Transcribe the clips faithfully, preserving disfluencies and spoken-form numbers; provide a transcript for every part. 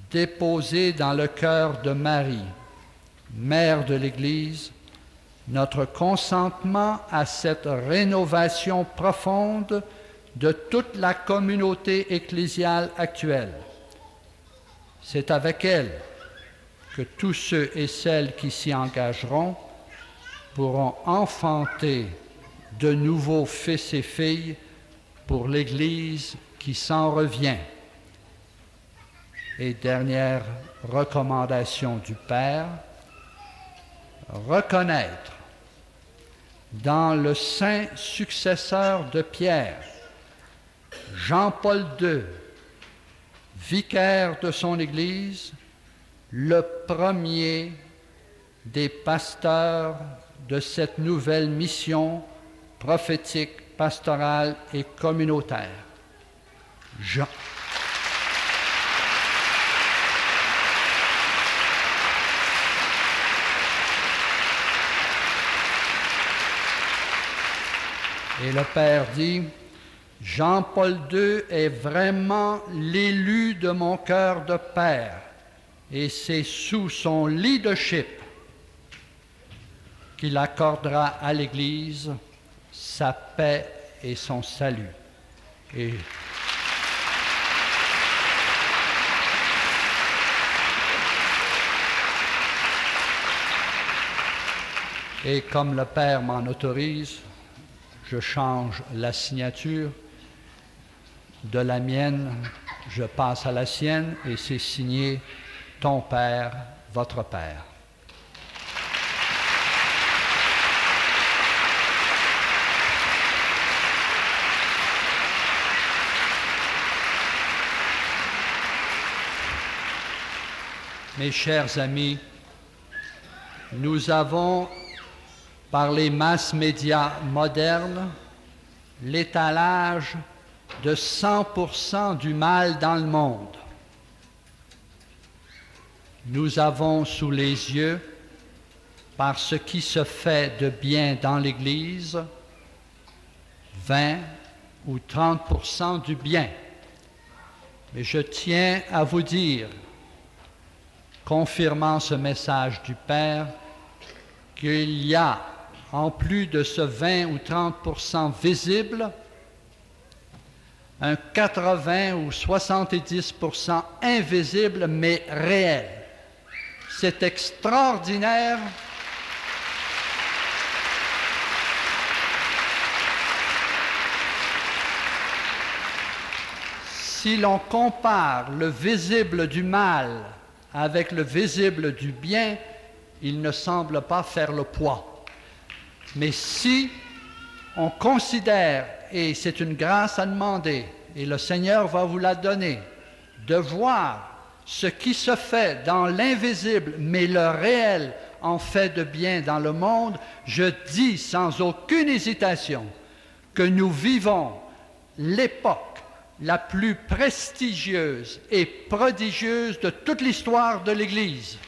déposer dans le cœur de Marie, Mère de l'Église, notre consentement à cette rénovation profonde de toute la communauté ecclésiale actuelle. C'est avec elle que tous ceux et celles qui s'y engageront pourront enfanter de nouveaux fils et filles pour l'Église qui s'en revient. Et dernière recommandation du Père, reconnaître dans le saint successeur de Pierre, Jean-Paul deux, vicaire de son Église, le premier des pasteurs de cette nouvelle mission prophétique, pastorale et communautaire. Jean. Et le Père dit, Jean-Paul deux est vraiment l'élu de mon cœur de père, et c'est sous son leadership qu'il accordera à l'Église sa paix et son salut. Et Et comme le Père m'en autorise, je change la signature de la mienne, je passe à la sienne et c'est signé ton Père, votre Père. Mes chers amis, nous avons, par les masses médias modernes, l'étalage de cent pour cent du mal dans le monde. Nous avons sous les yeux, par ce qui se fait de bien dans l'Église, vingt ou trente pour cent du bien. Mais je tiens à vous dire, confirmant ce message du Père, qu'il y a, en plus de ce vingt ou trente pour cent visible, un quatre-vingts ou soixante-dix pour cent invisible mais réel. C'est extraordinaire. Si l'on compare le visible du mal avec le visible du bien, il ne semble pas faire le poids. Mais si on considère, et c'est une grâce à demander, et le Seigneur va vous la donner, de voir ce qui se fait dans l'invisible, mais le réel en fait de bien dans le monde, je dis sans aucune hésitation que nous vivons l'époque la plus prestigieuse et prodigieuse de toute l'histoire de l'Église.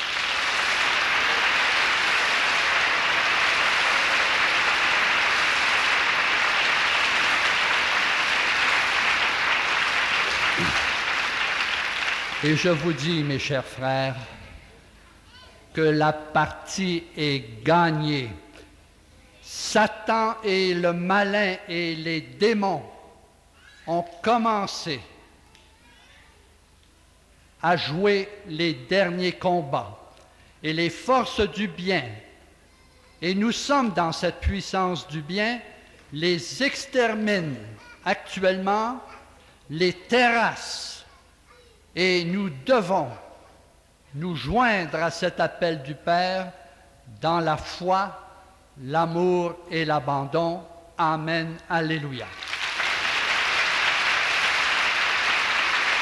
Et je vous dis, mes chers frères, que la partie est gagnée. Satan et le malin et les démons ont commencé à jouer les derniers combats. Et les forces du bien, et nous sommes dans cette puissance du bien, les exterminent actuellement, les terrassent. Et nous devons nous joindre à cet appel du Père dans la foi, l'amour et l'abandon. Amen. Alléluia.